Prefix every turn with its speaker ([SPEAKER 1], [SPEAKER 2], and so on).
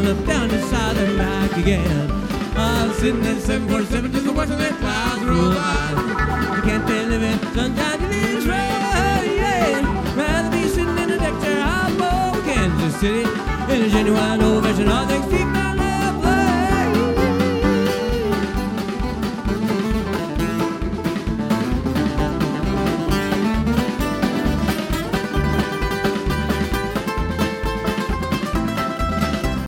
[SPEAKER 1] down, up, down, and south and back again. I'm sitting in 747 just watching the clouds roll by. You can't be living sunshine in this rain, yeah. Rather be sitting in a deck chair out of Kansas City in a genuine old